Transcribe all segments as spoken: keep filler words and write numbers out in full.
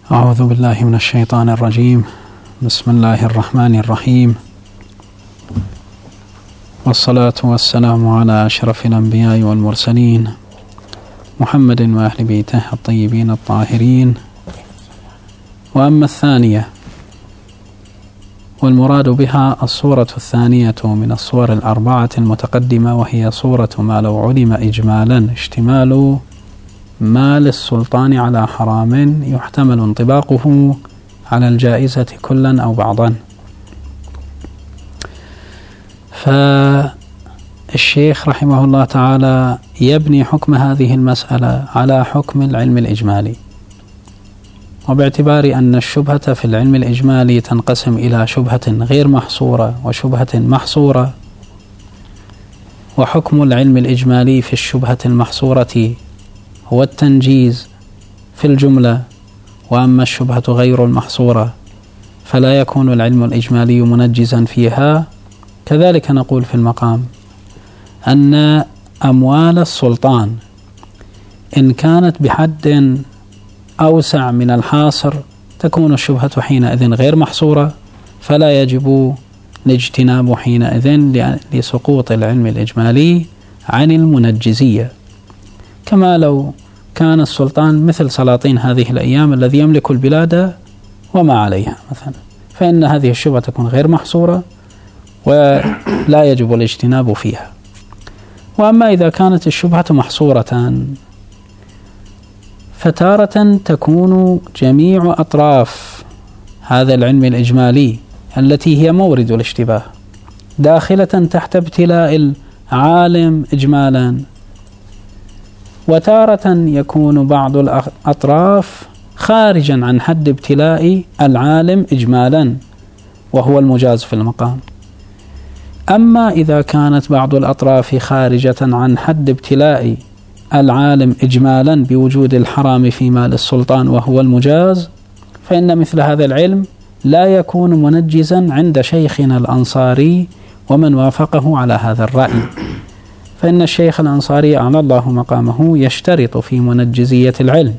أعوذ بالله من الشيطان الرجيم. بسم الله الرحمن الرحيم، والصلاة والسلام على أشرف الأنبياء والمرسلين محمد وأهل بيته الطيبين الطاهرين. وأما الثانية والمراد بها الصورة الثانية من الصور الأربعة المتقدمة، وهي صورة ما لو علم إجمالا اشتمال ما للسلطان على حرام يحتمل انطباقه على الجائزة كلا أو بعضا. فالشيخ رحمه الله تعالى يبني حكم هذه المسألة على حكم العلم الإجمالي، وباعتبار أن الشبهة في العلم الإجمالي تنقسم إلى شبهة غير محصورة وشبهة محصورة، وحكم العلم الإجمالي في الشبهة المحصورة هو التنجيز في الجملة، وأما الشبهة غير المحصورة فلا يكون العلم الإجمالي منجزا فيها. كذلك نقول في المقام أن أموال السلطان إن كانت بحد أوسع من الحاصر تكون الشبهة حينئذ غير محصورة، فلا يجب الاجتناب حينئذ لسقوط العلم الإجمالي عن المنجزية. كما لو كان السلطان مثل سلاطين هذه الأيام الذي يملك البلاد وما عليها مثلا، فإن هذه الشبهة تكون غير محصورة ولا يجب الاجتناب فيها. وأما إذا كانت الشبهة محصورة فتارة تكون جميع أطراف هذا العلم الإجمالي التي هي مورد الاشتباه داخلة تحت ابتلاء العالم إجمالا، وتارة يكون بعض الأطراف خارجا عن حد ابتلاء العالم إجمالا وهو المجاز في المقام. أما إذا كانت بعض الأطراف خارجة عن حد ابتلاء العالم إجمالا بوجود الحرام في مال السلطان وهو المجاز، فإن مثل هذا العلم لا يكون منجزا عند شيخنا الأنصاري ومن وافقه على هذا الرأي. فإن الشيخ الأنصاري أعلى الله مقامه يشترط في منجزية العلم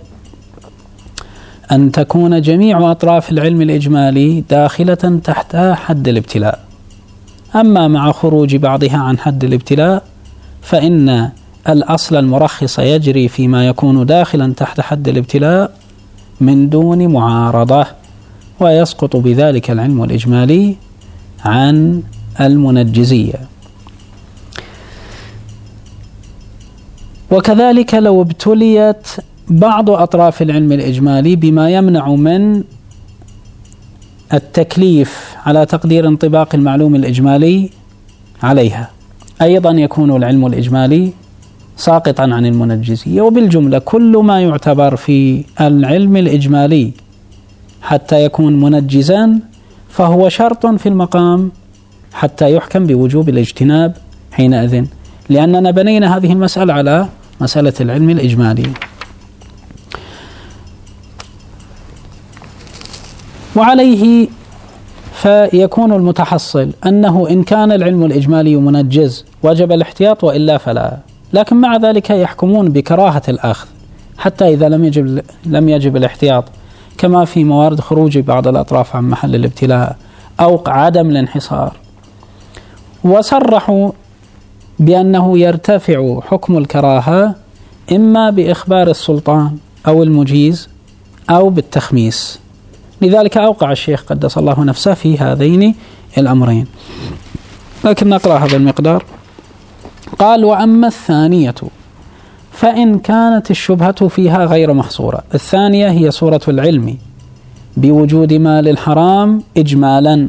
أن تكون جميع أطراف العلم الإجمالي داخلة تحت حد الابتلاء. أما مع خروج بعضها عن حد الابتلاء فإن الأصل المرخص يجري فيما يكون داخلا تحت حد الابتلاء من دون معارضة، ويسقط بذلك العلم الإجمالي عن المنجزية. وكذلك لو ابتليت بعض أطراف العلم الإجمالي بما يمنع من التكليف على تقدير انطباق المعلوم الإجمالي عليها، أيضا يكون العلم الإجمالي ساقطا عن المنجزية. وبالجملة كل ما يعتبر في العلم الإجمالي حتى يكون منجزا فهو شرط في المقام حتى يحكم بوجوب الاجتناب حينئذ، لأننا بنينا هذه المسألة على مسألة العلم الإجمالي. وعليه فيكون المتحصل أنه إن كان العلم الإجمالي منجز وجب الاحتياط، وإلا فلا. لكن مع ذلك يحكمون بكراهة الأخذ حتى إذا لم يجب لم يجب الاحتياط، كما في موارد خروج بعض الأطراف عن محل الابتلاء أو عدم الانحصار. وصرحوا بأنه يرتفع حكم الكراهة إما بإخبار السلطان أو المجيز أو بالتخميس. لذلك أوقع الشيخ قدس الله نفسه في هذين الأمرين. لكن نقرأ هذا المقدار. قال: وأما الثانية فإن كانت الشبهة فيها غير محصورة. الثانية هي صورة العلم بوجود مال الحرام إجمالا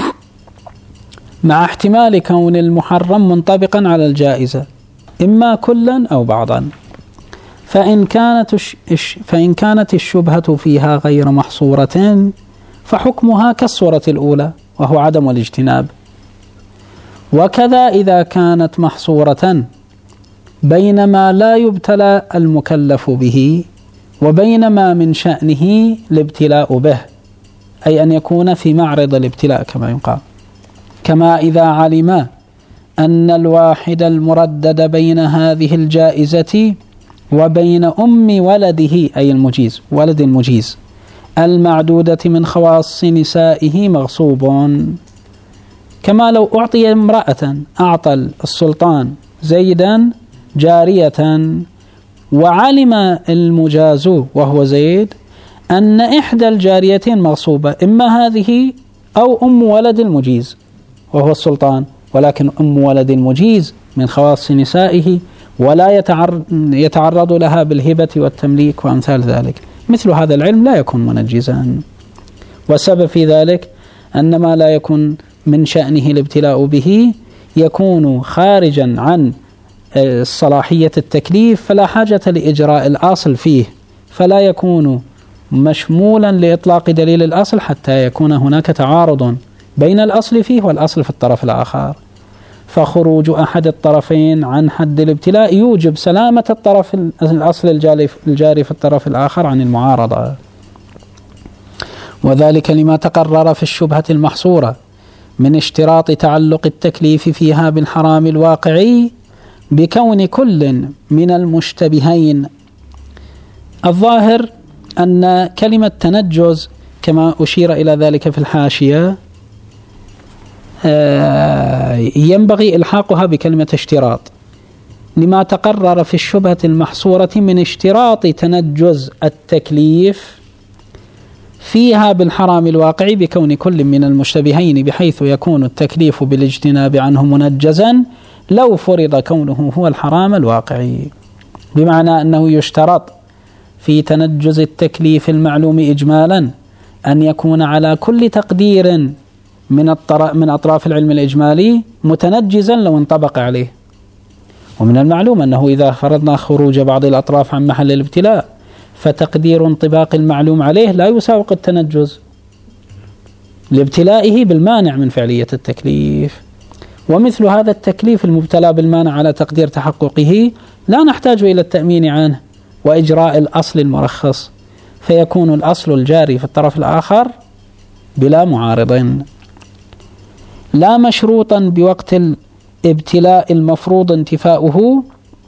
مع احتمال كون المحرم منطبقا على الجائزة إما كلا أو بعضا. فإن كانت فإن كانت الشبهة فيها غير محصورة فحكمها كالصورة الأولى وهو عدم الاجتناب. وكذا إذا كانت محصورة بين ما لا يبتلى المكلف به وبين ما من شأنه الابتلاء به، أي أن يكون في معرض الابتلاء كما يقال، كما إذا علم أن الواحد المردد بين هذه الجائزة وبين أم ولده أي المجيز ولد المجيز المعدودة من خواص نسائه مغصوب، كما لو أعطي امرأة، أعطى السلطان زيدا جارية وعلم المجاز وهو زيد أن إحدى الجاريتين مغصوبة، إما هذه أو أم ولد المجيز وهو السلطان، ولكن أم ولد المجيز من خواص نسائه ولا يتعرض لها بالهبة والتمليك وأمثال ذلك. مثل هذا العلم لا يكون منجزا، والسبب في ذلك أن ما لا يكون من شأنه الابتلاء به يكون خارجا عن صلاحية التكليف، فلا حاجة لإجراء الأصل فيه، فلا يكون مشمولا لإطلاق دليل الأصل حتى يكون هناك تعارض بين الأصل فيه والأصل في الطرف الآخر. فخروج أحد الطرفين عن حد الابتلاء يوجب سلامة الطرف الأصل الجاري في الطرف الآخر عن المعارضة، وذلك لما تقرر في الشبهة المحصورة من اشتراط تعلق التكليف فيها بالحرام الواقعي بكون كل من المشتبهين. الظاهر أن كلمة تنجز كما أشير إلى ذلك في الحاشية ينبغي إلحاقها بكلمة اشتراط لما تقرر في الشبهة المحصورة من اشتراط تنجز التكليف فيها بالحرام الواقعي بكون كل من المشتبهين، بحيث يكون التكليف بالاجتناب عنه منجزا لو فرض كونه هو الحرام الواقعي، بمعنى أنه يشترط في تنجز التكليف المعلوم إجمالا أن يكون على كل تقدير من من أطراف العلم الإجمالي متنجزا لو انطبق عليه. ومن المعلوم أنه إذا فرضنا خروج بعض الأطراف عن محل الابتلاء فتقدير انطباق المعلوم عليه لا يساوق التنجز لابتلائه بالمانع من فعلية التكليف. ومثل هذا التكليف المبتلى بالمانع على تقدير تحققه لا نحتاج إلى التأمين عنه وإجراء الأصل المرخص، فيكون الأصل الجاري في الطرف الآخر بلا معارض، لا مشروطا بوقت الابتلاء المفروض انتفاؤه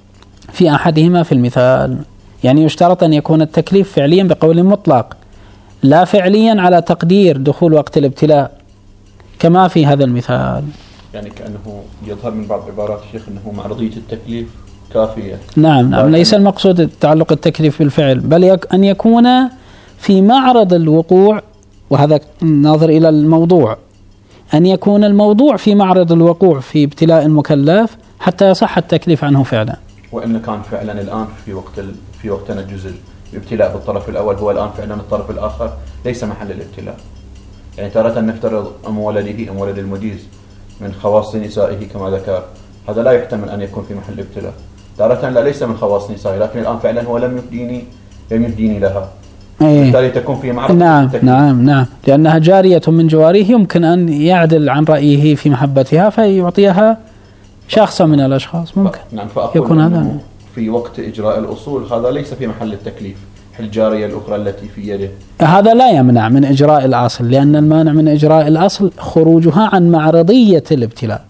في أحدهما في المثال. يعني يشترط أن يكون التكليف فعليا بقول مطلق، لا فعليا على تقدير دخول وقت الابتلاء كما في هذا المثال. يعني كأنه يظهر من بعض عبارات الشيخ أنه معرضية التكليف كافية. نعم نعم، ليس المقصود تعلق التكليف بالفعل، بل يك أن يكون في معرض الوقوع، وهذا ناظر إلى الموضوع، أن يكون الموضوع في معرض الوقوع في ابتلاء المكلف حتى يصح التكليف عنه فعلا. وإن كان فعلا الآن في وقت ال... في وقت تنجز الابتلاء بالطرف الأول هو الآن فعلا الطرف الآخر ليس محل الابتلاء. يعني تارة نفترض أم ولده أم ولد المجيز من خواص نسائه كما ذكر، هذا لا يحتمل أن يكون في محل الابتلاء. تارة لا ليس من خواص نسائه، لكن الآن فعلا هو لم يهديني لم يهديني لها، بالتالي تكون في معرض. نعم نعم نعم، لأنها جارية من جواريه يمكن أن يعدل عن رأيه في محبتها فيعطيها شخصا من الأشخاص، ممكن ف... نعم، فأقول يكون هذا في وقت إجراء الأصول هذا ليس في محل التكليف، الجارية الأخرى التي في يده هذا لا يمنع من إجراء الأصل، لأن المانع من إجراء الأصل خروجها عن معرضية الابتلاء.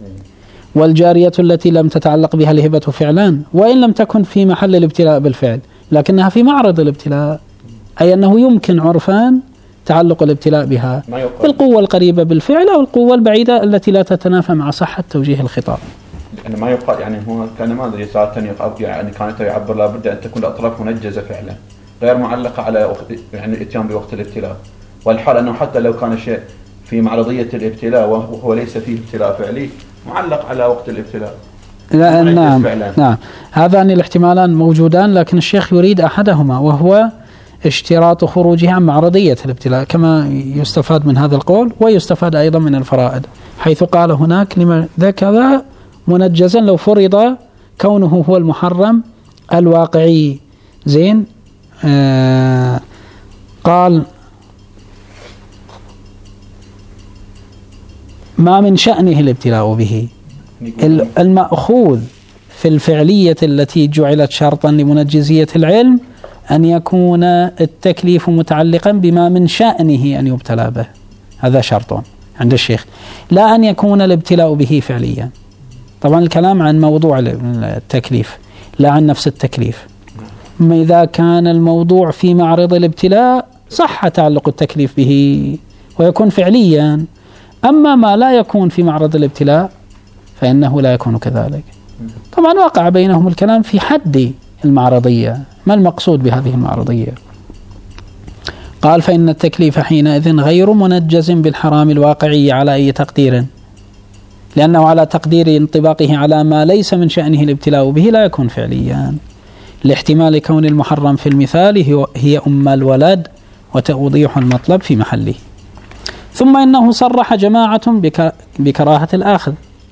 والجارية التي لم تتعلق بها الهبة فعلا وإن لم تكن في محل الابتلاء بالفعل لكنها في معرض الابتلاء، أي أنه يمكن عرفان تعلق الابتلاء بها بالقوة القريبة بالفعل أو القوة البعيدة التي لا تتنافى مع صحة توجيه الخطاب. لأن ما يقال يعني هو كان ما أدري ساعة يعني كانت يعبر لابد أن تكون الأطراف منجزة فعلا غير معلقة على يعني الإتيان بوقت الابتلاء، والحال أنه حتى لو كان شيء في معرضية الابتلاء وهو ليس فيه ابتلاء فعلي معلق على وقت الابتلاء. لا نعم فعلا. نعم، هذان الاحتمالان موجودان، لكن الشيخ يريد أحدهما وهو اشتراط خروجها عن معرضية الابتلاء، كما يستفاد من هذا القول ويستفاد أيضا من الفرائد، حيث قال هناك لما ذكر منجزا لو فرض كونه هو المحرم الواقعي. زين، آه قال ما من شأنه الابتلاء به، المأخوذ في الفعلية التي جعلت شرطا لمنجزية العلم أن يكون التكليف متعلقا بما من شأنه أن يبتلى به، هذا شرط عند الشيخ، لا أن يكون الابتلاء به فعليا. طبعا الكلام عن موضوع التكليف لا عن نفس التكليف. أما إذا كان الموضوع في معرض الابتلاء صح تعلق التكليف به ويكون فعليا. أما ما لا يكون في معرض الابتلاء فإنه لا يكون كذلك. طبعا وقع بينهم الكلام في حد المعرضية، ما المقصود بهذه المعرضية؟ قال فإن التكليف حينئذ غير منجز بالحرام الواقعي على أي تقدير، لأنه على تقدير انطباقه على ما ليس من شأنه الابتلاء به لا يكون فعليا، لاحتمال كون المحرم في المثال هي أم الولد وتوضيح المطلب في محله. ثم إنه صرح جماعة بكراهة الآخذ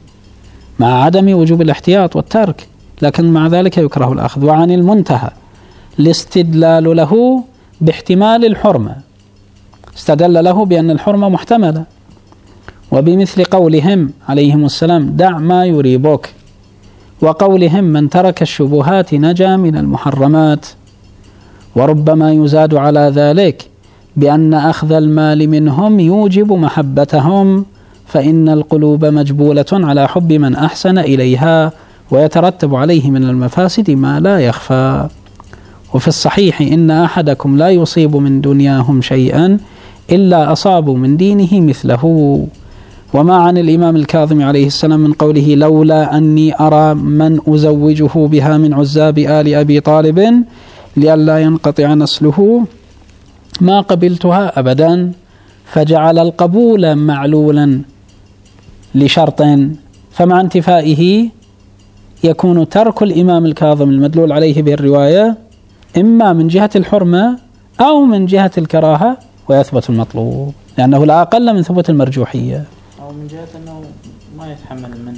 مع عدم وجوب الاحتياط والترك، لكن مع ذلك يكره الأخذ. وعن المنتهى الاستدلال له باحتمال الحرمة، استدل له بأن الحرمة محتملة، وبمثل قولهم عليهم السلام دع ما يريبك، وقولهم من ترك الشبهات نجا من المحرمات. وربما يزاد على ذلك بأن أخذ المال منهم يوجب محبتهم، فإن القلوب مجبولة على حب من أحسن إليها، ويترتب عليه من المفاسد ما لا يخفى. وفي الصحيح إن أحدكم لا يصيب من دنياهم شيئا إلا أصابوا من دينه مثله. وما عن الإمام الكاظم عليه السلام من قوله لولا أني أرى من أزوجه بها من عزاب آل أبي طالب لئلا ينقطع نسله ما قبلتها أبدا، فجعل القبول معلولا لشرط، فمع انتفائه يكون ترك الإمام الكاظم المدلول عليه بالرواية إما من جهة الحرمة أو من جهة الكراهة، ويثبت المطلوب لأنه لا أقل من ثبوت المرجوحية، أو من جهة أنه ما يتحمل من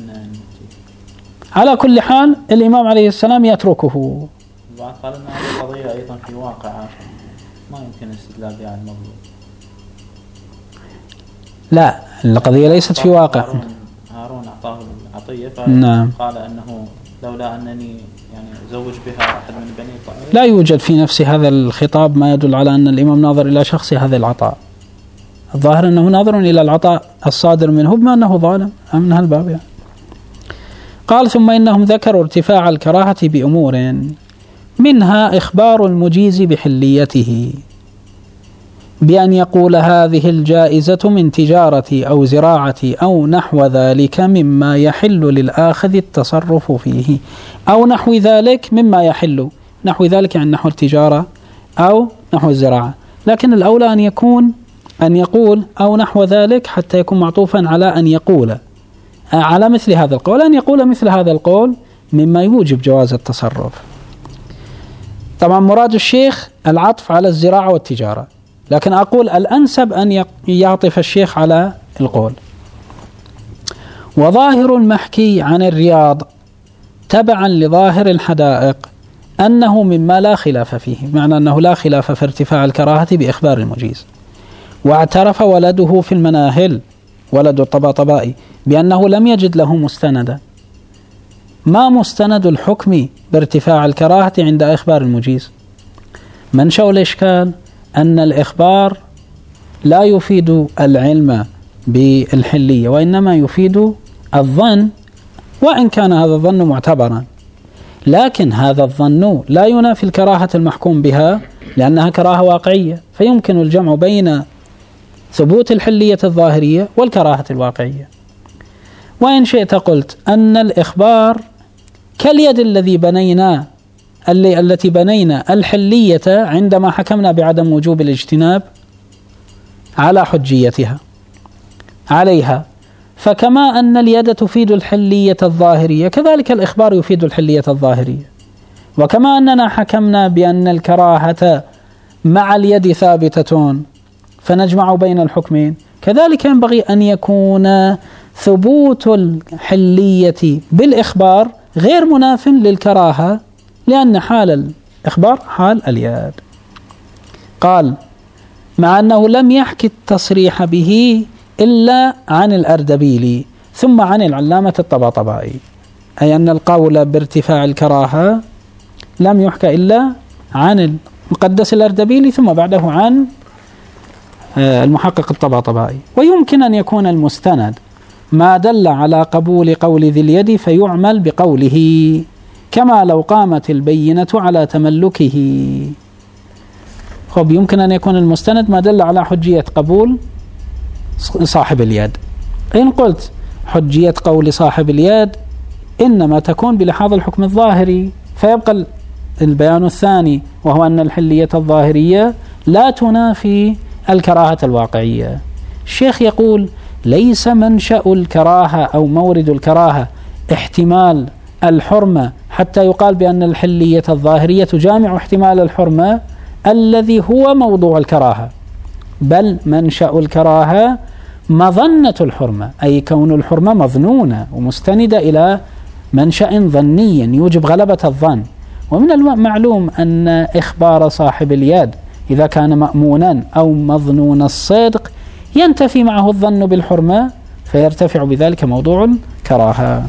على كل حال الإمام عليه السلام يتركه. بعد قال أن هذه القضية أيضا في واقع ما يمكن الاستدلال بها على الموضوع. لا، القضية ليست في واقع. هارون, هارون أعطاه العطية نعم. فقال أنه لولا أنني يعني زوج بها أحد من بني طائف. لا يوجد في نفس هذا الخطاب ما يدل على أن الإمام ناظر إلى شخص هذا العطاء. الظاهر أنه ناظر إلى العطاء الصادر منه بما أنه ظالم من هالباب يعني. قال ثم إنهم ذكروا ارتفاع الكراهة بأمور منها إخبار المجيز بحليته بأن يقول هذه الجائزة من تجارة أو زراعة أو نحو ذلك مما يحل للآخذ التصرف فيه، أو نحو ذلك مما يحل، نحو ذلك عن نحو التجارة أو نحو الزراعة، لكن الأولى أن يكون أن يقول أو نحو ذلك حتى يكون معطوفا على أن يقول على مثل هذا القول، أن يقول مثل هذا القول مما يوجب جواز التصرف. طبعا مراد الشيخ العطف على الزراعة والتجارة، لكن أقول الأنسب أن يعطف الشيخ على القول. وظاهر المحكي عن الرياض تبعا لظاهر الحدائق أنه مما لا خلاف فيه، بمعنى أنه لا خلاف في ارتفاع الكراهة بإخبار المجيز. واعترف ولده في المناهل ولد الطباطبائي بأنه لم يجد له مستندا. ما مستند الحكم بارتفاع الكراهة عند إخبار المجيز؟ منشأ الإشكال أن الإخبار لا يفيد العلم بالحلية، وإنما يفيد الظن، وإن كان هذا الظن معتبرا، لكن هذا الظن لا ينافي الكراهة المحكوم بها لأنها كراهة واقعية، فيمكن الجمع بين ثبوت الحلية الظاهرية والكراهة الواقعية. وإن شئت قلت أن الإخبار كاليد الذي بنينا التي بنينا الحلية عندما حكمنا بعدم وجوب الاجتناب على حجيتها عليها، فكما أن اليد تفيد الحلية الظاهرية كذلك الإخبار يفيد الحلية الظاهرية. وكما أننا حكمنا بأن الكراهة مع اليد ثابتة فنجمع بين الحكمين، كذلك ينبغي أن يكون ثبوت الحلية بالإخبار غير مناف للكراهة، لأن حال الإخبار حال اليد. قال مع أنه لم يحكي التصريح به إلا عن الأردبيلي ثم عن العلامة الطباطبائي، أي أن القول بارتفاع الكراهة لم يحكى إلا عن المقدس الأردبيلي ثم بعده عن المحقق الطباطبائي. ويمكن أن يكون المستند ما دل على قبول قول ذي اليد فيعمل بقوله، كما لو قامت البينة على تملكه. خب يمكن أن يكون المستند ما دل على حجية قبول صاحب اليد. إن قلت حجية قول صاحب اليد إنما تكون بلحاظ الحكم الظاهري، فيبقى البيان الثاني وهو أن الحلية الظاهرية لا تنافي الكراهة الواقعية. الشيخ يقول ليس منشأ الكراهة أو مورد الكراهة احتمال الحرمة حتى يقال بأن الحلية الظاهرية تجامع احتمال الحرمة الذي هو موضوع الكراهة، بل منشأ الكراهة مظنة الحرمة، أي كون الحرمة مظنونة ومستندة إلى منشأ ظني يوجب غلبة الظن. ومن المعلوم أن إخبار صاحب اليد إذا كان مأمونا أو مظنون الصدق ينتفي معه الظن بالحرمة، فيرتفع بذلك موضوع الكراهة.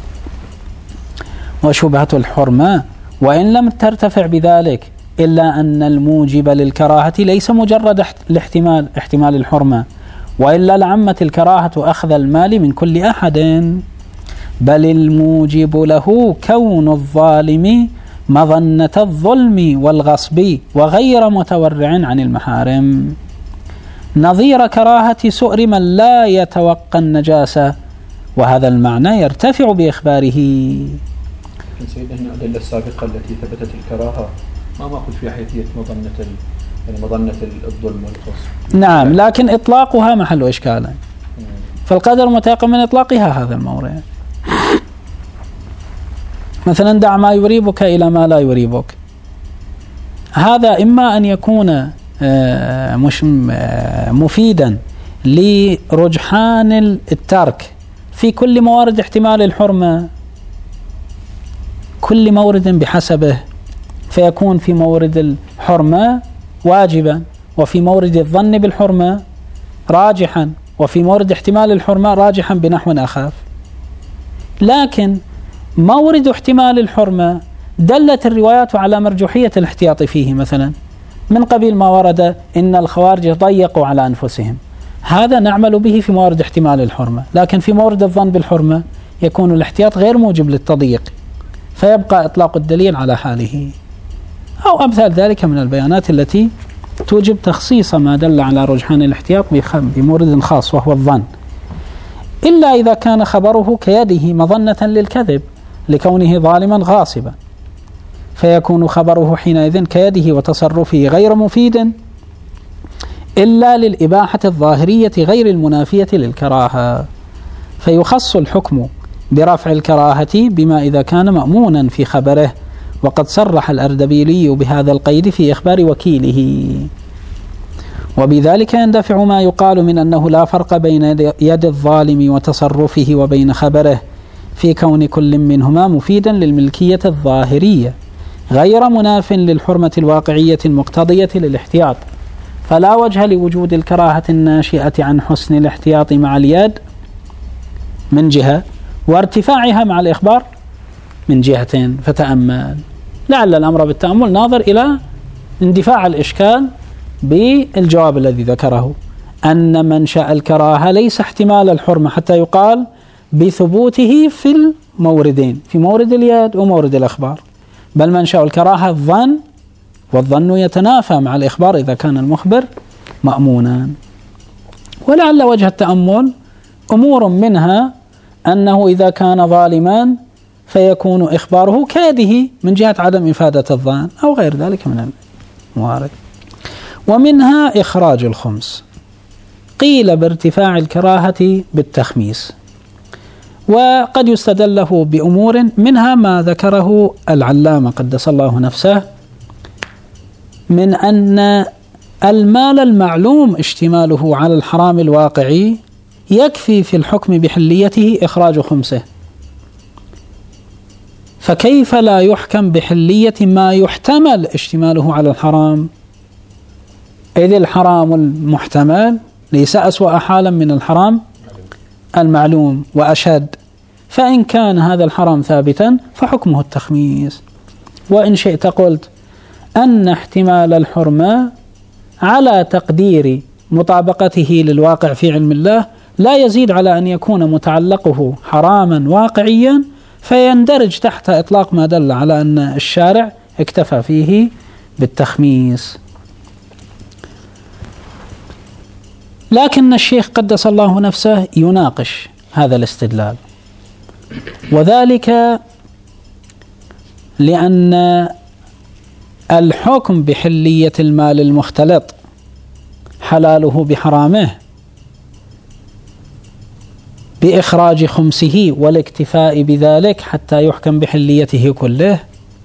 وشبهة الحرمة وإن لم ترتفع بذلك إلا أن الموجب للكراهة ليس مجرد الاحتمال احتمال الحرمة، وإلا لعمت الكراهة أخذ المال من كل أحد، بل الموجب له كون الظالم مظنة الظلم والغصب وغير متورع عن المحارم، نظير كراهة سؤر من لا يتوقى النجاسة، وهذا المعنى يرتفع بإخباره. سيدنا الأدلة السابقة التي ثبتت الكراهة ما مأخذ في حيثية مظنة يعني مظنة الظلم والغصب. نعم، لكن إطلاقها محل إشكال، فالقدر متيقن من إطلاقها هذا المورد. مثلا دع ما يريبك إلى ما لا يريبك، هذا إما أن يكون مش مفيدا لرجحان الترك في كل موارد احتمال الحرمة، كل مورد بحسبه، فيكون في مورد الحرمة واجبا، وفي مورد الظن بالحرمة راجحا، وفي مورد احتمال الحرمة راجحا بنحو أخف. لكن مورد احتمال الحرمة دلت الروايات على مرجوحية الاحتياط فيه، مثلا من قبيل ما ورد إن الخوارج ضيقوا على أنفسهم، هذا نعمل به في مورد احتمال الحرمة، لكن في مورد الظن بالحرمة يكون الاحتياط غير موجب للتضييق، فيبقى إطلاق الدليل على حاله. أو أمثال ذلك من البيانات التي توجب تخصيص ما دل على رجحان الاحتياط بمورد خاص وهو الظن، إلا إذا كان خبره كيده مظنة للكذب لكونه ظالما غاصبا، فيكون خبره حينئذ كيده وتصرفه غير مفيد إلا للإباحة الظاهرية غير المنافية للكراهة، فيخص الحكم برفع الكراهة بما إذا كان مأمونا في خبره، وقد صرح الأردبيلي بهذا القيد في إخبار وكيله. وبذلك يندفع ما يقال من أنه لا فرق بين يد الظالم وتصرفه وبين خبره في كون كل منهما مفيدا للملكية الظاهرية غير مناف للحرمة الواقعية المقتضية للاحتياط، فلا وجه لوجود الكراهة الناشئة عن حسن الاحتياط مع اليد من جهة، وارتفاعها مع الإخبار من جهتين. فتأمل، لعل الأمر بالتأمل ناظر إلى اندفاع الإشكال بالجواب الذي ذكره، أن منشأ الكراهة ليس احتمال الحرمة حتى يقال بثبوته في الموردين، في مورد اليد ومورد الإخبار، بل منشأ الكراهة الظن، والظن يتنافى مع الإخبار إذا كان المخبر مأمونا. ولعل وجه التأمل أمور منها أنه إذا كان ظالما فيكون إخباره كاده من جهة عدم إفادة الظن أو غير ذلك من الموارد. ومنها إخراج الخمس، قيل بارتفاع الكراهة بالتخميس، وقد يستدل له بأمور منها ما ذكره العلامة قدس الله نفسه من أن المال المعلوم اشتماله على الحرام الواقعي يكفي في الحكم بحليته إخراج خمسه، فكيف لا يحكم بحلية ما يحتمل اشتماله على الحرام، إذ الحرام المحتمل ليس أسوأ حالا من الحرام المعلوم وأشد، فإن كان هذا الحرام ثابتا فحكمه التخميس. وإن شئت قلت أن احتمال الحرمة على تقدير مطابقته للواقع في علم الله لا يزيد على أن يكون متعلقه حراما واقعيا، فيندرج تحت إطلاق ما دل على أن الشارع اكتفى فيه بالتخميس. لكن الشيخ قدس الله نفسه يناقش هذا الاستدلال، وذلك لأن الحكم بحلية المال المختلط حلاله بحرامه بإخراج خمسه والاكتفاء بذلك حتى يحكم بحليته كله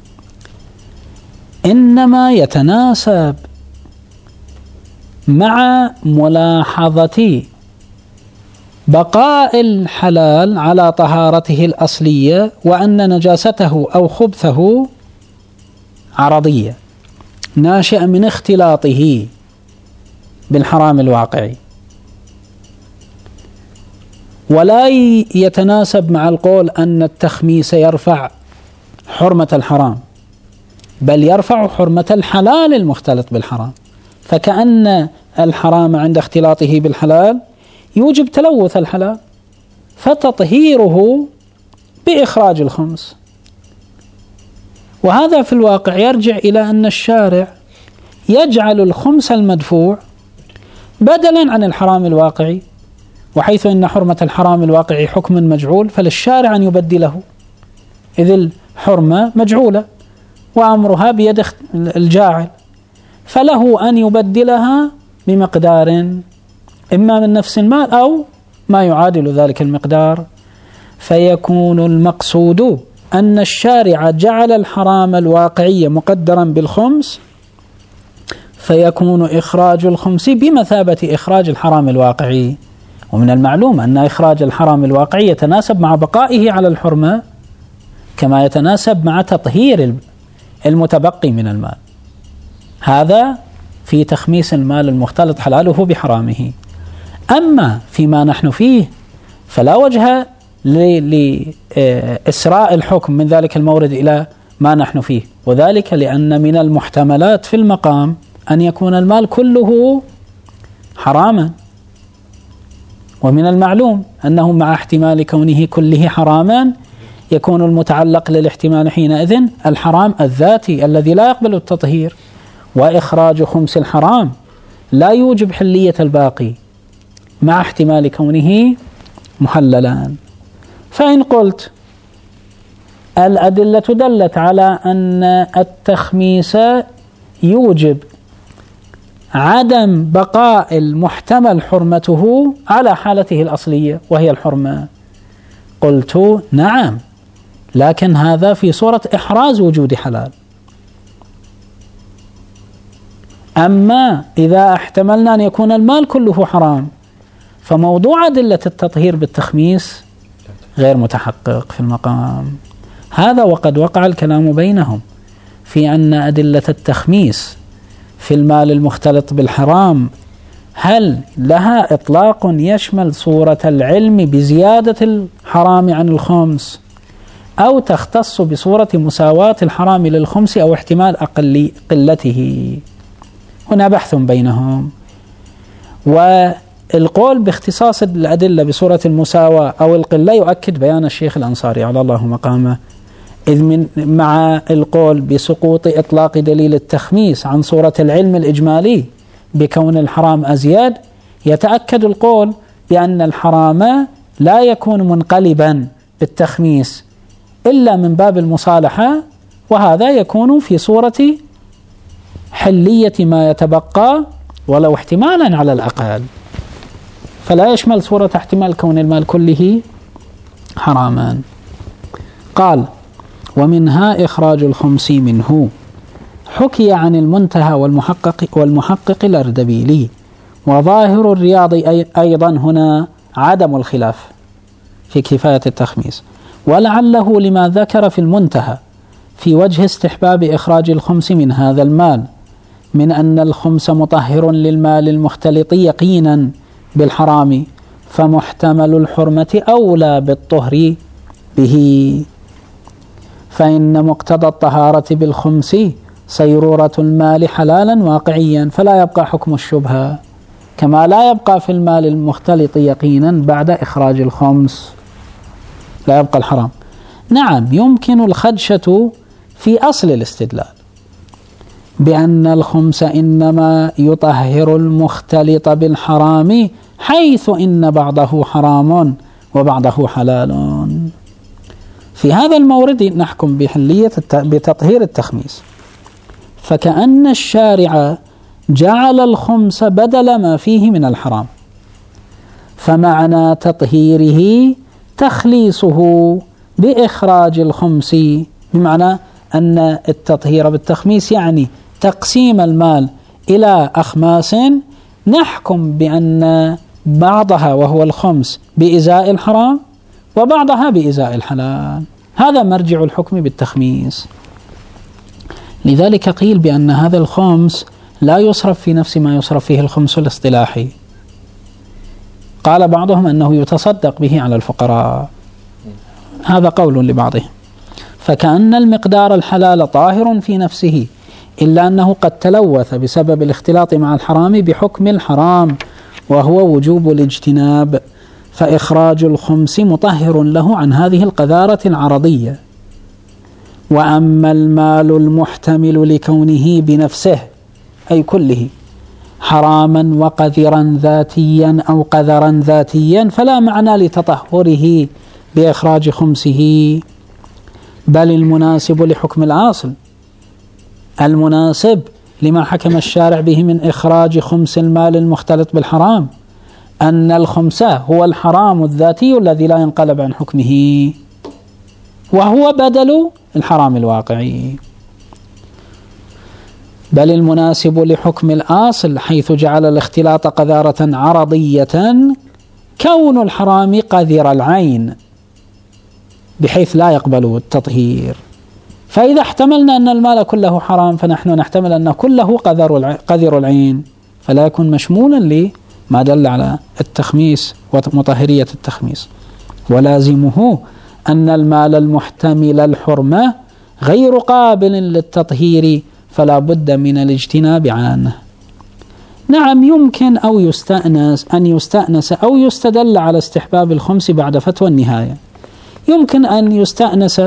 إنما يتناسب مع ملاحظة بقاء الحلال على طهارته الأصلية، وأن نجاسته أو خبثه عرضية ناشئة من اختلاطه بالحرام الواقعي، ولا يتناسب مع القول أن التخميس يرفع حرمة الحرام، بل يرفع حرمة الحلال المختلط بالحرام، فكأن الحرام عند اختلاطه بالحلال يوجب تلوث الحلال، فتطهيره بإخراج الخمس. وهذا في الواقع يرجع إلى أن الشارع يجعل الخمس المدفوع بدلا عن الحرام الواقعي، وحيث أن حرمة الحرام الواقعي حكم مجعول فللشارع أن يبدله، إذ الحرمة مجعولة وأمرها بيد الجاعل، فله أن يبدلها بمقدار إما من نفس المال أو ما يعادل ذلك المقدار، فيكون المقصود أن الشارع جعل الحرام الواقعي مقدرا بالخمس، فيكون إخراج الخمس بمثابة إخراج الحرام الواقعي. ومن المعلوم أن إخراج الحرام الواقعي يتناسب مع بقائه على الحرمة كما يتناسب مع تطهير المتبقي من المال، هذا في تخميس المال المختلط حلاله بحرامه. أما فيما نحن فيه فلا وجه لإسراء الحكم من ذلك المورد إلى ما نحن فيه، وذلك لأن من المحتملات في المقام أن يكون المال كله حراما، ومن المعلوم أنه مع احتمال كونه كله حراما يكون المتعلق للاحتمال حينئذ الحرام الذاتي الذي لا يقبل التطهير، وإخراج خمس الحرام لا يوجب حلية الباقي مع احتمال كونه محللا. فإن قلت الأدلة دلت على أن التخميس يوجب عدم بقاء المحتمل حرمته على حالته الأصلية وهي الحرمة، قلت نعم، لكن هذا في صورة إحراز وجود حلال. أما إذا احتملنا أن يكون المال كله حرام فموضوع أدلة التطهير بالتخميس غير متحقق في المقام هذا. وقد وقع الكلام بينهم في أن أدلة التخميس في المال المختلط بالحرام هل لها إطلاق يشمل صورة العلم بزيادة الحرام عن الخمس، أو تختص بصورة مساواة الحرام للخمس أو احتمال أقل قلته. هنا بحث بينهم، والقول باختصاص الأدلة بصورة المساواة أو القلة يؤكد بيان الشيخ الأنصاري على الله مقامه، إذ من مع القول بسقوط إطلاق دليل التخميس عن صورة العلم الإجمالي بكون الحرام أزياد، يتأكد القول بأن الحرام لا يكون منقلبا بالتخميس إلا من باب المصالحة، وهذا يكون في صورة حلية ما يتبقى ولو احتمالا على الأقل، فلا يشمل صورة احتمال كون المال كله حراما. قال ومنها إخراج الخمس منه، حكي عن المنتهى والمحقق والمحقق الأردبيلي، وظاهر الرياض أيضا هنا عدم الخلاف في كفاية التخميس، ولعله لما ذكر في المنتهى في وجه استحباب إخراج الخمس من هذا المال من أن الخمس مطهر للمال المختلط يقينا بالحرام، فمحتمل الحرمة أولى بالطهر به، فإن مقتضى الطهارة بالخمس صيرورة المال حلالا واقعيا، فلا يبقى حكم الشبهة، كما لا يبقى في المال المختلط يقينا بعد إخراج الخمس، لا يبقى الحرام. نعم، يمكن الخدشة في أصل الاستدلال بأن الخمس إنما يطهر المختلط بالحرام، حيث إن بعضه حرام وبعضه حلال. في هذا المورد نحكم بحلية بتطهير التخميس، فكأن الشارع جعل الخمس بدل ما فيه من الحرام، فمعنى تطهيره تخليصه بإخراج الخمس، بمعنى أن التطهير بالتخميس يعني تقسيم المال إلى أخماس نحكم بأن بعضها وهو الخمس بإزاء الحرام وبعضها بإزاء الحلال. هذا مرجع الحكم بالتخميس. لذلك قيل بأن هذا الخمس لا يصرف في نفس ما يصرف فيه الخمس الاصطلاحي. قال بعضهم أنه يتصدق به على الفقراء، هذا قول لبعضهم. فكأن المقدار الحلال طاهر في نفسه، إلا أنه قد تلوث بسبب الاختلاط مع الحرام بحكم الحرام وهو وجوب الاجتناب، فإخراج الخمس مطهر له عن هذه القذارة العرضية. وأما المال المحتمل لكونه بنفسه أي كله حراما وقذرا ذاتيا أو قذرا ذاتيا فلا معنى لتطهره بإخراج خمسه، بل المناسب لحكم الأصل، المناسب لما حكم الشارع به من إخراج خمس المال المختلط بالحرام أن الخمس هو الحرام الذاتي الذي لا ينقلب عن حكمه، وهو بدل الحرام الواقعي. بل المناسب لحكم الأصل حيث جعل الاختلاط قذارة عرضية كون الحرام قذر العين بحيث لا يقبل التطهير. فإذا احتملنا أن المال كله حرام فنحن نحتمل أن كله قذر العين، فلا يكون مشمولا لما دل على التخميس ومطهرية التخميس. ولازمه أن المال المحتمل الحرمة غير قابل للتطهير، فلا بد من الاجتناب عنه. نعم، يمكن أو يستأنس أن يستأنس أو يستدل على استحباب الخمس بعد فتوى النهاية. يمكن أن يستأنس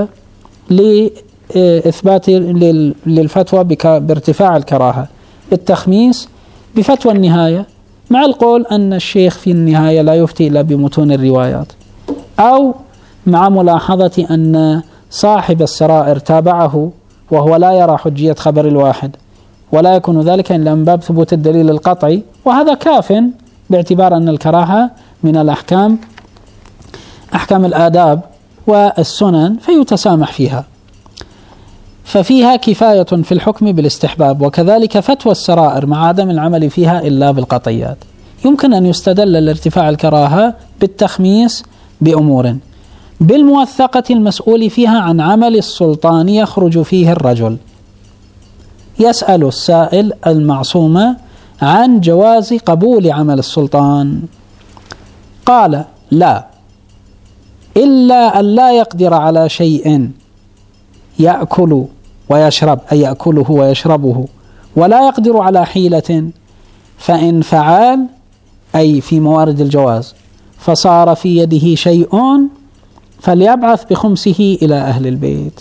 لإثبات للفتوى بارتفاع الكراهة بالتخميس بفتوى النهاية، مع القول أن الشيخ في النهاية لا يفتي إلا بمتون الروايات، أو مع ملاحظة أن صاحب السرائر تابعه وهو لا يرى حجية خبر الواحد، ولا يكون ذلك إلا من باب ثبوت الدليل القطعي، وهذا كاف باعتبار أن الكراهة من الأحكام أحكام الآداب والسنن فيتسامح فيها، ففيها كفاية في الحكم بالاستحباب. وكذلك فتوى السرائر مع عدم العمل فيها إلا بالقطعيات. يمكن أن يستدل لارتفاع الكراهة بالتخميس بأمور: بالموثقة المسؤول فيها عن عمل السلطان يخرج فيه الرجل، يسأل السائل المعصوم عن جواز قبول عمل السلطان، قال لا، إلا أن لا يقدر على شيء يأكل ويشرب، أي يأكله ويشربه، ولا يقدر على حيلة، فإن فعل أي في موارد الجواز فصار في يده شيء فليبعث بخمسه إلى أهل البيت.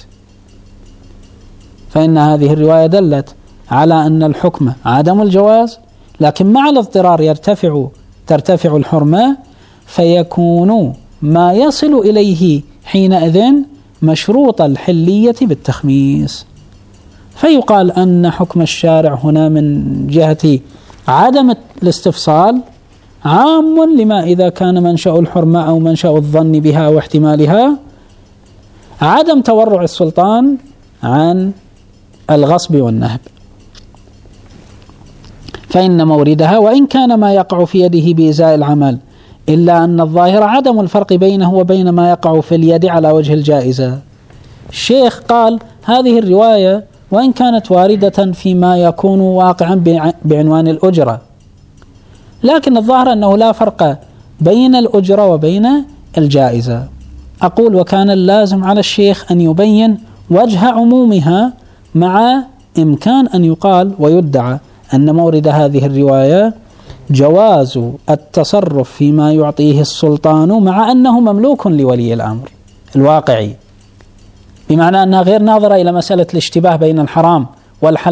فإن هذه الرواية دلت على أن الحكم عدم الجواز، لكن مع الاضطرار يرتفع ترتفع الحرمة، فيكون ما يصل إليه حينئذ مشروط الحلية بالتخميس. فيقال أن حكم الشارع هنا من جهة عدم الاستفصال عام لما إذا كان منشأ الحرمة أو منشأ الظن بها واحتمالها عدم تورع السلطان عن الغصب والنهب، فإن موردها وإن كان ما يقع في يده بإزاء العمل، إلا أن الظاهر عدم الفرق بينه وبين ما يقع في اليد على وجه الجائزة. الشيخ قال هذه الرواية وإن كانت واردة فيما يكون واقعا بعنوان الأجرة، لكن الظاهر أنه لا فرق بين الأجرة وبين الجائزة. أقول وكان اللازم على الشيخ أن يبين وجه عمومها، مع إمكان أن يقال ويدعى أن مورد هذه الرواية جواز التصرف فيما يعطيه السلطان مع أنه مملوك لولي الأمر الواقعي، بمعنى أنها غير ناظرة إلى مسألة الاشتباه بين الحرام والحلال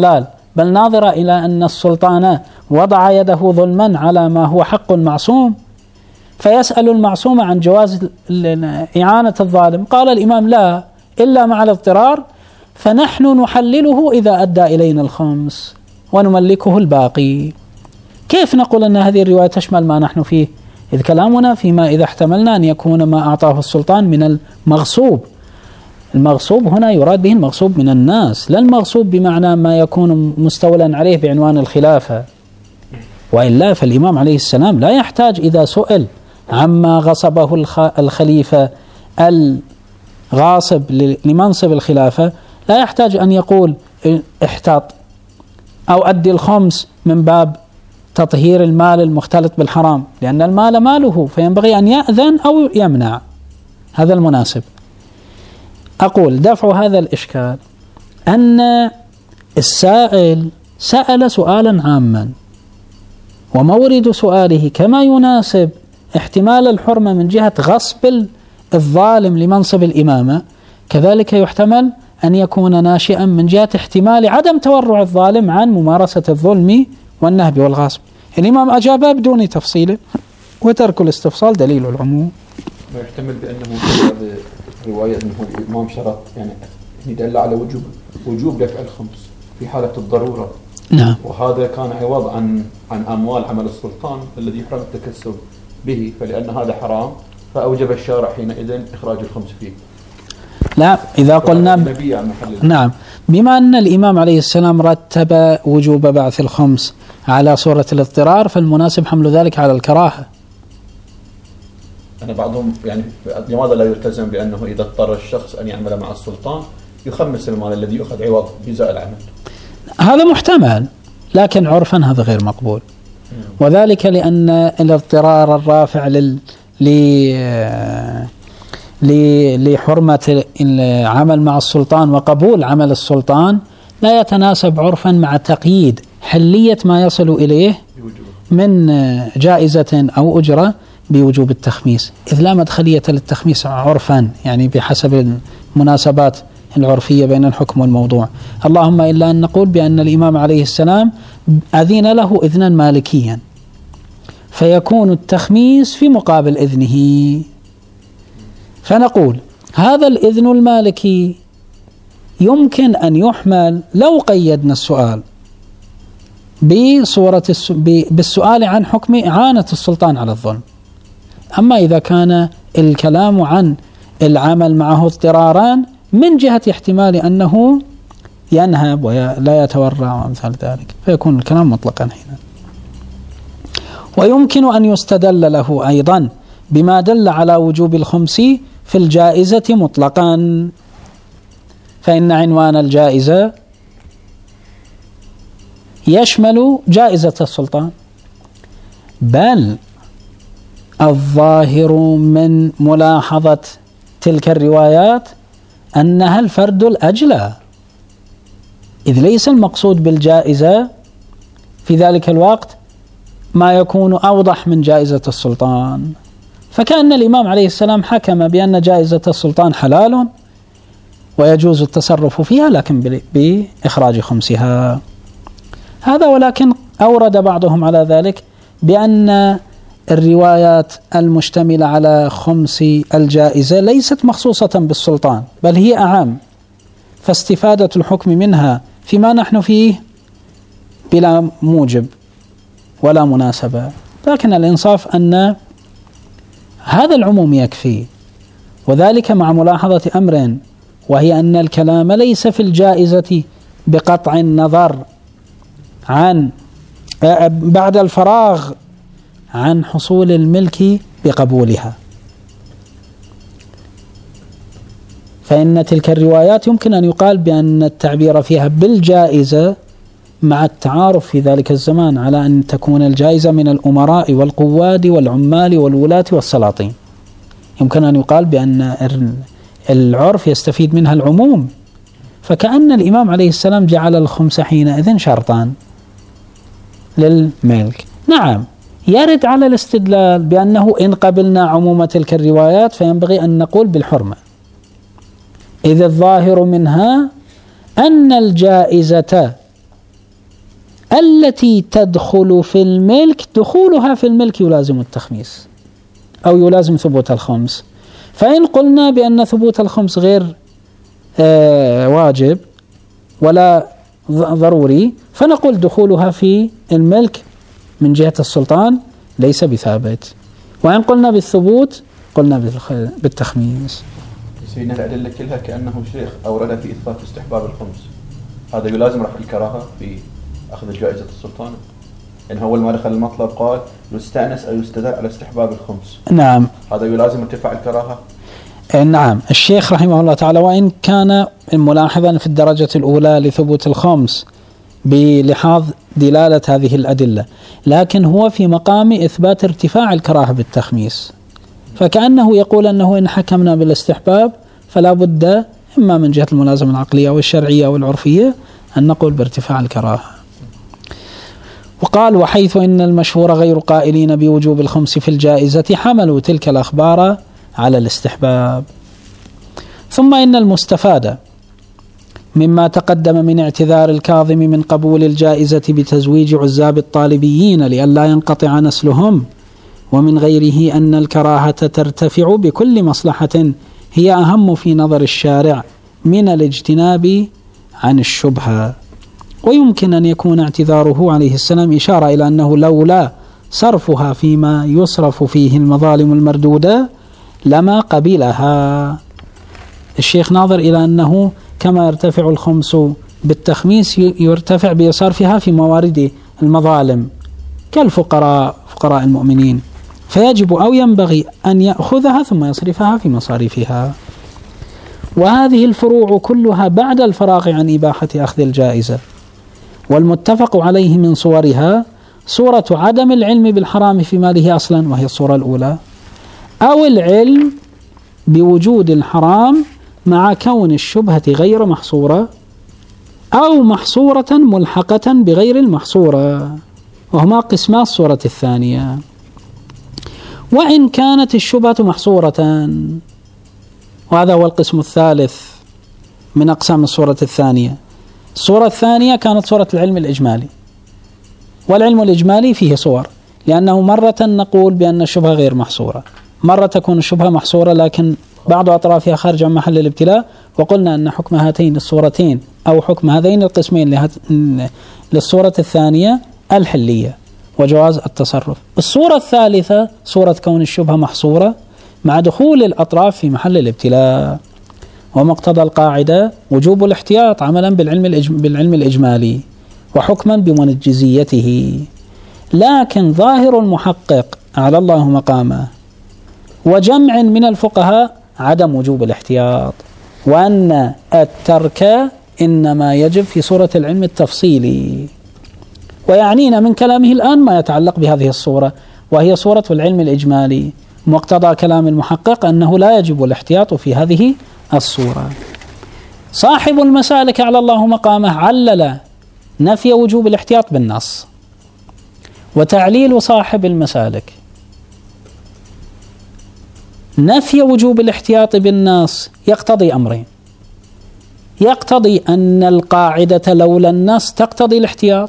بل ناظرة إلى أن السلطان وضع يده ظلما على ما هو حق معصوم، فيسأل المعصوم عن جواز إعانة الظالم. قال الإمام لا إلا مع الاضطرار، فنحن نحلله إذا أدى إلينا الخمس ونملكه الباقي. كيف نقول أن هذه الرواية تشمل ما نحن فيه؟ إذ كلامنا فيما إذا احتملنا أن يكون ما أعطاه السلطان من المغصوب. المغصوب هنا يراد به المغصوب من الناس، لا المغصوب بمعنى ما يكون مستولا عليه بعنوان الخلافة. وإلا فالإمام عليه السلام لا يحتاج إذا سئل عما غصبه الخليفة الغاصب لمنصب الخلافة لا يحتاج أن يقول احتاط أو أدي الخمس من باب تطهير المال المختلط بالحرام، لأن المال ماله فينبغي أن يأذن أو يمنع. هذا المناسب. أقول دفع هذا الإشكال أن السائل سأل سؤالا عاما، ومورد سؤاله كما يناسب احتمال الحرمة من جهة غصب الظالم لمنصب الإمامة، كذلك يحتمل أن يكون ناشئا من جهة احتمال عدم تورع الظالم عن ممارسة الظلم والنهب والغصب. الإمام أجاب بدون تفصيل، وترك الاستفصال دليل العموم. ويحتمل بأنه هذه رواية أنه الإمام شرط يعني يدل على وجوب وجوب دفع الخمس في حالة الضرورة. نعم. وهذا كان عوض عن عن أموال عمل السلطان الذي يحرم التكسب به، فلأن هذا حرام فأوجب الشارع حينئذ إخراج الخمس فيه. لا، إذا قلنا ب... نعم، بما أن الإمام عليه السلام رتب وجوب بعث الخمس على صورة الاضطرار، فالمناسب حمل ذلك على الكراهة. أنا بعضهم يعني لماذا لا يلتزم بأنه إذا اضطر الشخص أن يعمل مع السلطان يخمس المال الذي يؤخذ عوض جزاء العمل؟ هذا محتمل، لكن عرفا هذا غير مقبول. م. وذلك لأن الاضطرار الرافع لل ل لحرمة العمل مع السلطان وقبول عمل السلطان لا يتناسب عرفا مع تقييد حلية ما يصل إليه من جائزة أو أجرة بوجوب التخميس، إذ لا مدخلية للتخميس عرفا، يعني بحسب المناسبات العرفية بين الحكم والموضوع. اللهم إلا أن نقول بأن الإمام عليه السلام أذن له إذنا مالكيا، فيكون التخميس في مقابل إذنه. فنقول هذا الإذن المالكي يمكن أن يحمل لو قيدنا السؤال بصورة بالسؤال عن حكم إعانة السلطان على الظلم. أما إذا كان الكلام عن العمل معه اضطراران من جهة احتمال أنه ينهب ولا يتورع وأمثال ذلك، فيكون الكلام مطلقا هنا. ويمكن أن يستدل له أيضا بما دل على وجوب الخمس في الجائزة مطلقا، فإن عنوان الجائزة يشمل جائزة السلطان، بل الظاهر من ملاحظة تلك الروايات أنها الفرد الأجلى، إذ ليس المقصود بالجائزة في ذلك الوقت ما يكون أوضح من جائزة السلطان. فكأن الإمام عليه السلام حكم بأن جائزة السلطان حلال ويجوز التصرف فيها، لكن بإخراج خمسها. هذا ولكن أورد بعضهم على ذلك بأن الروايات المشتملة على خمس الجائزة ليست مخصوصة بالسلطان، بل هي أعم، فاستفادة الحكم منها فيما نحن فيه بلا موجب ولا مناسبة. لكن الإنصاف أن هذا العموم يكفي، وذلك مع ملاحظة أمر، وهي أن الكلام ليس في الجائزة بقطع النظر عن بعد الفراغ عن حصول الملك بقبولها، فإن تلك الروايات يمكن أن يقال بأن التعبير فيها بالجائزة مع التعارف في ذلك الزمان على أن تكون الجائزة من الأمراء والقواد والعمال والولاة والسلاطين، يمكن أن يقال بأن العرف يستفيد منها العموم. فكأن الإمام عليه السلام جعل الخمس حينئذ شرطان للملك. نعم، يرد على الاستدلال بأنه إن قبلنا عموم تلك الروايات فينبغي أن نقول بالحرمة، إذ الظاهر منها أن الجائزة التي تدخل في الملك دخولها في الملك يلازم التخميس أو يلازم ثبوت الخمس. فإن قلنا بأن ثبوت الخمس غير آه واجب ولا ضروري، فنقول دخولها في الملك من جهة السلطان ليس بثابت. وإن قلنا بالثبوت قلنا بالتخميس. سيدنا الأدلة كلها كأنه شيخ أورد في إثبات استحباب الخمس، هذا يلازم رفع الكراهة في أخذ جائزة السلطان. إن هو ما دخل المطلب قال يستأنس أو يستدل على استحباب الخمس. نعم، هذا يلازم ارتفاع الكراهة. نعم. الشيخ رحمه الله تعالى وإن كان ملاحظا في الدرجة الأولى لثبوت الخمس بلحاظ دلالة هذه الأدلة، لكن هو في مقام إثبات ارتفاع الكراهة بالتخميس، فكأنه يقول أنه إن حكمنا بالاستحباب فلا بد إما من جهة الملازمة العقلية أو الشرعية أو العرفية أن نقول بارتفاع الكراهة. وقال وحيث إن المشهور غير قائلين بوجوب الخمس في الجائزة حملوا تلك الأخبار على الاستحباب. ثم إن المستفاد مما تقدم من اعتذار الكاظم من قبول الجائزة بتزويج عزاب الطالبيين لئلا ينقطع نسلهم ومن غيره أن الكراهة ترتفع بكل مصلحة هي أهم في نظر الشارع من الاجتناب عن الشبهة. ويمكن أن يكون اعتذاره عليه السلام إشارة إلى أنه لولا صرفها فيما يصرف فيه المظالم المردودة لما قبلها. الشيخ ناظر إلى أنه كما يرتفع الخمس بالتخميس يرتفع بصرفها في موارد المظالم كالفقراء فقراء المؤمنين، فيجب أو ينبغي أن يأخذها ثم يصرفها في مصاريفها. وهذه الفروع كلها بعد الفراغ عن إباحة أخذ الجائزة. والمتفق عليه من صورها صورة عدم العلم بالحرام في ماله أصلا وهي الصورة الأولى، أو العلم بوجود الحرام مع كون الشبهة غير محصورة، أو محصورة ملحقة بغير المحصورة، وهما قسما الصورة الثانية. وإن كانت الشبهة محصورة، وهذا هو القسم الثالث من أقسام الصورة الثانية. الصورة الثانية كانت صورة العلم الإجمالي، والعلم الإجمالي فيه صور، لأنه مرة نقول بأن الشبهة غير محصورة، مرة تكون الشبهة محصورة لكن بعض أطرافها خارج عن محل الابتلاء، وقلنا أن حكم هاتين الصورتين أو حكم هذين القسمين للصورة الثانية الحلية وجواز التصرف. الصورة الثالثة صورة كون الشبهة محصورة مع دخول الأطراف في محل الابتلاء، ومقتضى القاعدة وجوب الاحتياط عملا بالعلم, الإجم... بالعلم الإجمالي وحكما بمنجزيته. لكن ظاهر المحقق على الله مقامه وجمع من الفقهاء عدم وجوب الاحتياط، وأن الترك إنما يجب في صورة العلم التفصيلي. ويعنينا من كلامه الآن ما يتعلق بهذه الصورة وهي صورة العلم الإجمالي. مقتضى كلام المحقق أنه لا يجب الاحتياط في هذه الصورة. صاحب المسالك على الله مقامه علل نفي وجوب الاحتياط بالنص، وتعليل صاحب المسالك نفي وجوب الاحتياط بالنص يقتضي أمرين: يقتضي أن القاعدة لولا النص تقتضي الاحتياط،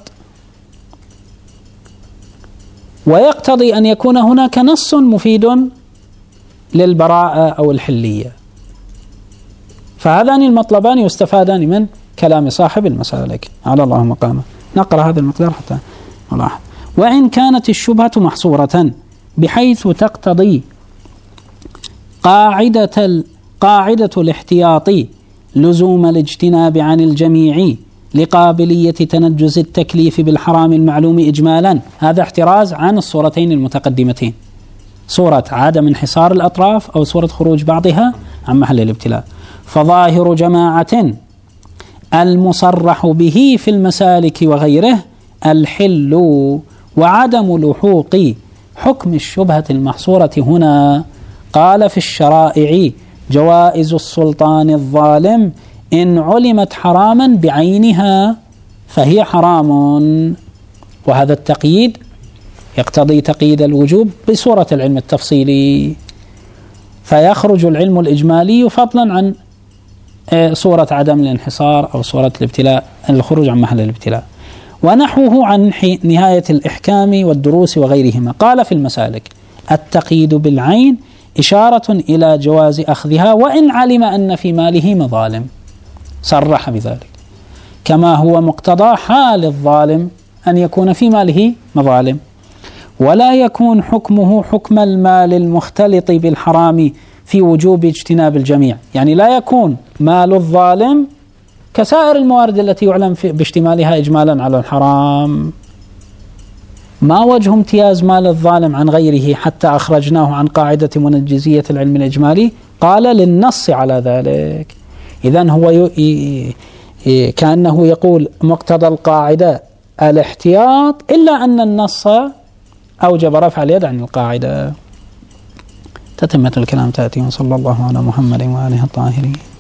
ويقتضي أن يكون هناك نص مفيد للبراءة أو الحلية. فهذان المطلبان يستفادان من كلام صاحب المسالك على الله مقامه. نقرأ هذا المقدار حتى نلاحظ. وإن كانت الشبهة محصورة بحيث تقتضي قاعدة قاعدة الاحتياط لزوم الاجتناب عن الجميع لقابلية تنجز التكليف بالحرام المعلوم إجمالا، هذا احتراز عن الصورتين المتقدمتين، صورة عدم انحصار الأطراف أو صورة خروج بعضها عن محل الابتلاء. فظاهر جماعة المصرح به في المسالك وغيره الحل وعدم لحوق حكم الشبهة المحصورة هنا. قال في الشرائع جوائز السلطان الظالم إن علمت حراما بعينها فهي حرام، وهذا التقييد يقتضي تقييد الوجوب بصورة العلم التفصيلي، فيخرج العلم الإجمالي فضلا عن صورة عدم الانحصار أو صورة الابتلاء الخروج عن محل الابتلاء. ونحوه عن نهاية الإحكام والدروس وغيرهما. قال في المسالك: التقييد بالعين إشارة إلى جواز أخذها وإن علم أن في ماله مظالم، صرح بذلك، كما هو مقتضى حال الظالم أن يكون في ماله مظالم، ولا يكون حكمه حكم المال المختلط بالحرام في وجوب اجتناب الجميع. يعني لا يكون مال الظالم كسائر الموارد التي يعلم باشتمالها إجمالا على الحرام. ما وجه امتياز مال الظالم عن غيره حتى أخرجناه عن قاعدة منجزية العلم الإجمالي؟ قال: للنص على ذلك. إذن هو ي... ي... كأنه يقول مقتضى القاعدة الاحتياط، إلا أن النص أوجب رفع اليد عن القاعدة. تتمة الكلام تأتي، وصلى الله على محمد وآله الطاهرين.